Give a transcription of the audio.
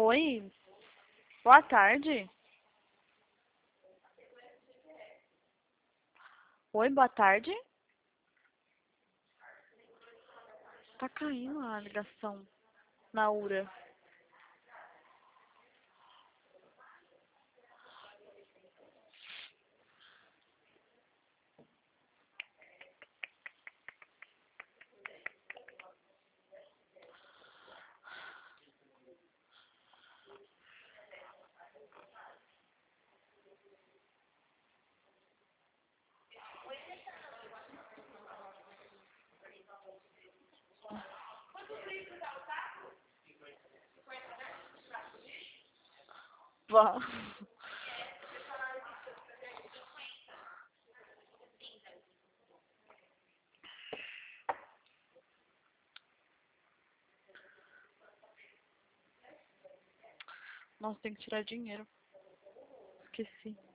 Oi, boa tarde. Oi, boa tarde. Tá caindo a ligação na URA. Vá. Nossa, tem que tirar dinheiro. Esqueci.